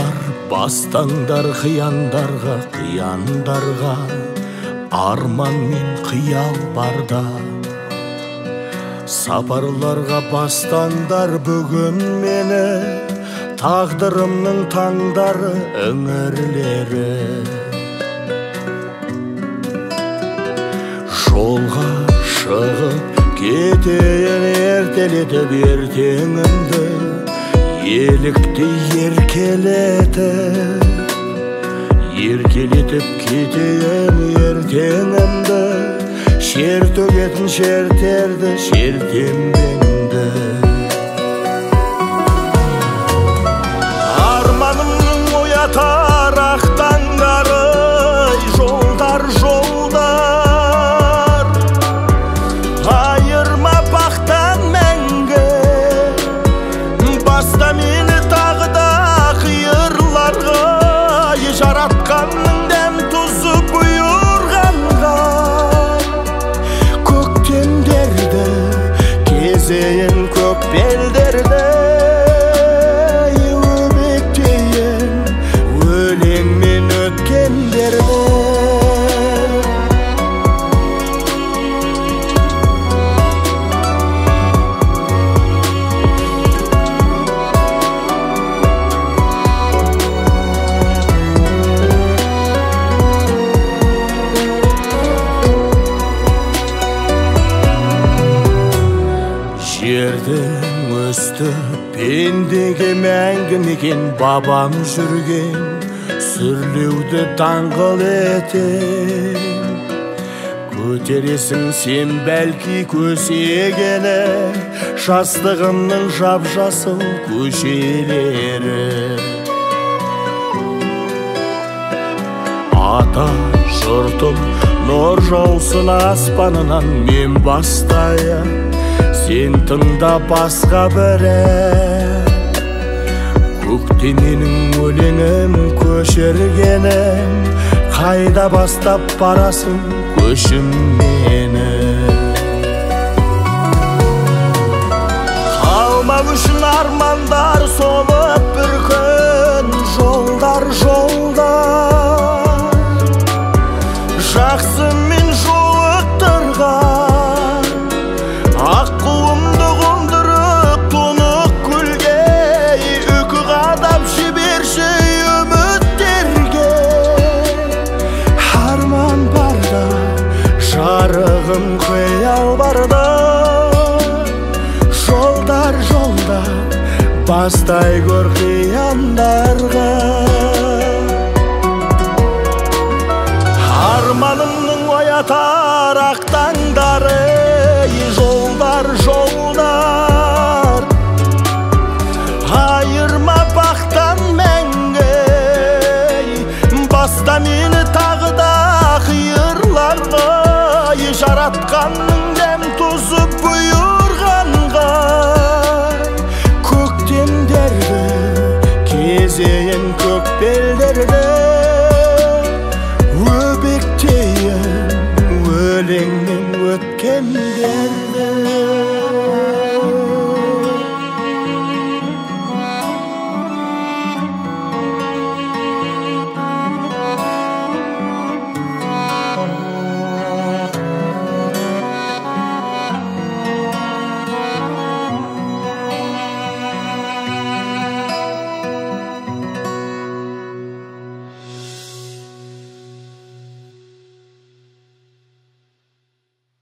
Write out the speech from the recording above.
Жолдар бастаңдар қияндарға арман мен қиял барда. Сапарларға бастаңдар бүгін мені, тағдырымның таңдары іңірлері. Жолға шығып кетейін ертелетіп ертеңімді, елікті еркелетіп кетейін ертеңімді, шер төгетін шертерді шертембеңді. Арманымның оятар ақтаңдары, жолдар айырма бақтан мәңгі, баста мені тағы да қиырларға, жаратқанның дәм тұзы бұйырғанға. Көктемдерді кезейін көк белдерді, өбектейін өлеңмен өткендерді. Жердің өсті пендеге мәңгі мекен, бабам жүрген сүрлеуді даңғыл етен. Көтересің сен бәлки көсегені, жастығымның жап-жасыл көшелері. Ата жұртым нұр жаусын аспанынан, мен бастайын сен тыңда басқа бір ән. Көкте менің өлеңім көшіргенім, қайда бастап барасың көшім мені. Қалмау үшін армандар солып бір күн, жолдар жақсы мен жолықтырған. Аққуымды қондырып тұнық көлге, үкі қадап жіберші үміттерге. Арман барда, жарығым қиял барда, жолдар бастай көр қияндарға. Арманымның оятар ақтаңдары, жолдар айырма бақтан мәңгі, баста мені тағы да қиырларға, жаратқанның дәм тұзы бұйырғанға. Көктемдерді кезейін көк белдерді,